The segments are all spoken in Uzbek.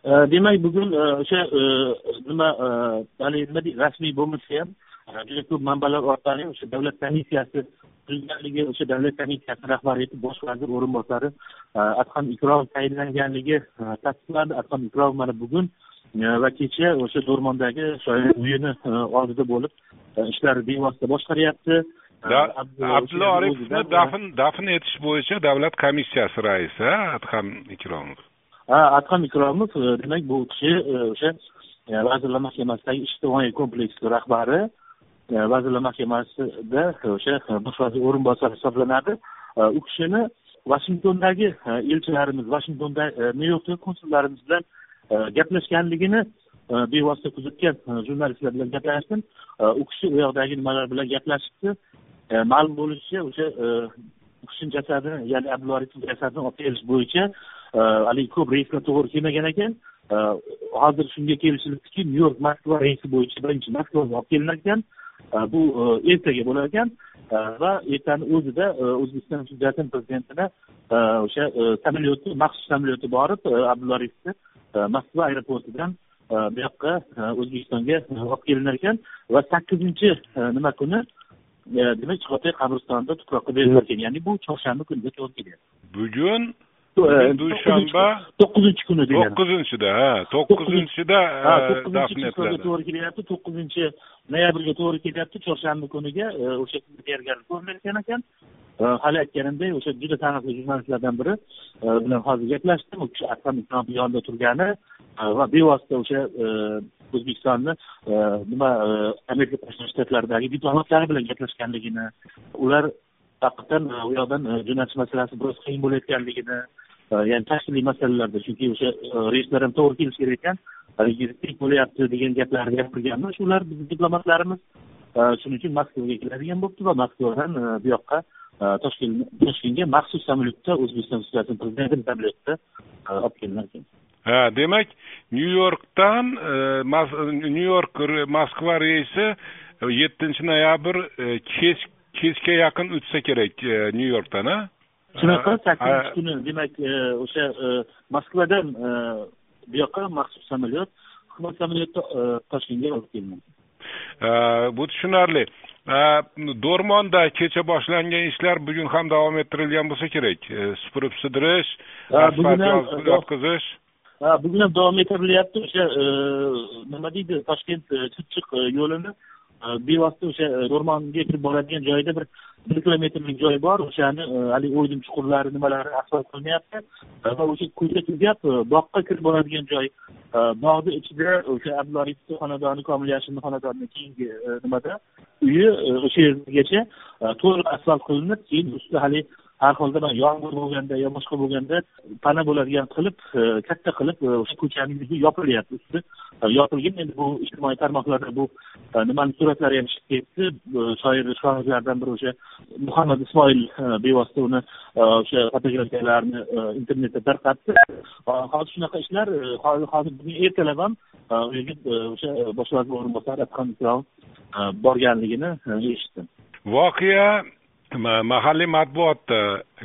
Demak, bugun o'sha nima rasmiy bo'lmasa ham juda ko'p manbalar orqali o'sha davlat komissiyasi tuzilganligi, o'sha davlat komissiyasi rahbariyati bosh vazir o'rinbosari Adham Ikromov tayinlanganligi tasdiqlandi. Adham Ikromov mana bugun va kecha o'sha Do'rmondagi shoir uyini oldida bo'lib ishlarni bevosita boshqaryapti. Abdulla Oripovni dafn etish bo'yicha davlat komissiyasi raisi Adham Ikromov. Adham Ikromov demak bu kishi o'sha Vazirlar Mahkamasidagi ijtimoiy kompleks rahbari, Vazirlar Mahkamasida o'sha bosh vazir o'rinbosari hisoblanadi. U kishini Vashingtondagi elchilarimiz, Vashingtonda Nyu-Yorkdagi konsullarimiz bilan gaplashganligini bevosita kuzatgan jurnalistlar bilan gaplashdim. U kishi u yoqdagi nimalar bilan gaplashibdi. Ma'lum bo'lishicha o'sha u kishining jasadini, ya'ni Abdulla Oripovning jasadini olib kelish bo'yicha haligi ko'p reyslar to'g'ri kelmagan ekan. Hozir shunga kelishilibdiki, Nyu-York Moskva reysi bo'yicha birinchi Moskvaga olib kelinar ekan. Bu ertaga bo'lar ekan va ertaning o'zida O'zbekiston Respublikasi prezidentini o'sha samolyoti, maxsus samolyoti borib Abdulla Oripovni Moskva aeroportidan bu yoqqa O'zbekistonga olib kelinar ekan va 8-nima kuni demak Chig'atoy qabristonida tuproqqa berilar ekan. Ya'ni bu chorshanba kuniga to'g'ri kelyapti. Bugun dushanba 9-kuni degan. 9-da dafn etiladi. To'g'ri kelyapti. 9-noyabrga to'g'ri kelyapti. Chorshanba kuniga o'sha tayyorgarlik ko'rilayotgan ekan. Hali aytganimdek, o'sha juda taniqli jurnalistlardan biri bilan hozir gaplashdim. U kishi Adham Ikromov yonida turgani va bevosita o'sha O'zbekistonni Amerika Tashqi Shtatlaridagi diplomatlari bilan gaplashganligini, ular haqiqatan u yoqdan jo'natish masalasi biroz qiyin bo'layotganligini, ya'ni tashkiliy masalalarda, chunki o'sha reyslar ham to'g'ri kelishi kerak ekan, yirik bo'lyapti degan gaplarni gapirganmiz. Shular bizning diplomatlarimiz shuning uchun Moskvaga keladigan bo'libdi va Moskvadan bu yoqqa Toshkentga maxsus samolyotda O'zbekiston Respublikasi prezidentining samolyotida olib kelinar ekan. Demak, Nyu-York Moskva reysi 7-noyabr kechga yaqin o'tsa kerak Nyu-Yorkdan, ha? Shunaqa 8-kuni demak o'sha Moskvadan bu yoqqa maxsus samolyot, hukumat samolyoti Toshkentga olib kelinadi. Bu tushunarli. Do'rmonda kecha boshlangan ishlar bugun ham davom ettirilgan bo'lsa kerak. Supurib sidirish, asfalt yotqizish. Bugun ham davom ettirilyapti. O'sha nima deydi, Toshkent Chirchiq yo'lini bevosita o'sha Do'rmonga kirib boradigan joyda bir 1 kilometrlik joy bor. O'shani hali o'ydim chuqurlari nimalari asfalt qilyapti va o'sha ko'cha tugab boqqa kirib boradigan joy. Bog'ni ichida o'sha Abdulla Oripov xonadoni, Komil Yashin xonadonining keyingi uyi o'sha yergacha to'liq asfalt qilinib, keyin ustida hali har holda yomg'ir bo'lganda yo boshqa bo'lganda pana bo'ladigan qilib, katta qilib o'sha ko'chaning yuzi yopilyapti. Usti yopilgan. Endi bu ijtimoiy tarmoqlarda bu nimani suratlari ham chiqib ketdi. Shoirlardan biri o'sha Muhammad Ismoil bevosita uni o'sha fotografiyalarni internetda tarqatdi. Hozir shunaqa ishlar hozir bugun ertalab ham o'sha bosh vazir o'rinbosari Adham Ikromov borganligini eshitdim. Voqea mahalliy matbuotda,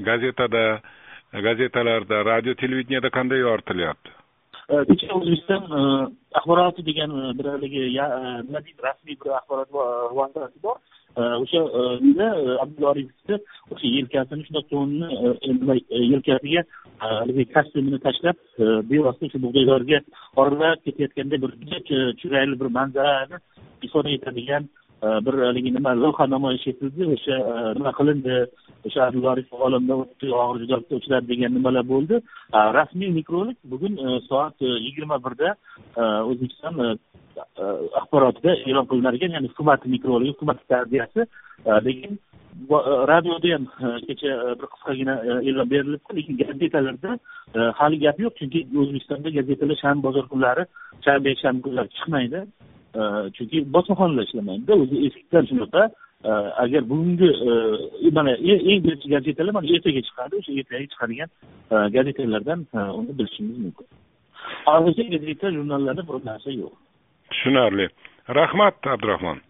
gazetalarda, radio televideniyada qanday yoritilyapti? Kecha O'zbekiston axboroti degan bir rasmiy bir axborot vositasi bor. O'sha Abdulla Oripovni o'sha yelkasini shunday to'nni yelkasiga kostyumini tashlab bevosita shu bug'doylarga oralab ketayotganda bir chiroyli bir manzarani ifoda etadigan bir lavha namoyish etildi. O'sha nima qilindi, o'sha Abdulla Oripov olamdan o'tdi, og'ir judolikka uchradi degan nimalar bo'ldi. Rasmiy mikrolik bugun soat 21da O'zbekiston axborotida e'lon qilinar ekan, ya'ni hukumat mikroligi, hukumat tarbiyasi degan radioda ham kecha bir qisqagina e'lon berilibdi, lekin gazetalarda hali gap yo'q, chunki O'zbekistonda gazetalar shanba bozor kunlari, shanba kunlari chiqmaydi. Chunki bosmaxonalar ishlamaydi. O'zi eskidan shunaqa. Agar bugungi mana eng birinchi gazetalar mana ertaga chiqadi. O'sha ertaga chiqadigan gazetalardan uni bilishingiz mumkin. Hozircha gazeta jurnallarda bir narsa yo'q. Tushunarli. Rahmat, Abdurahmon.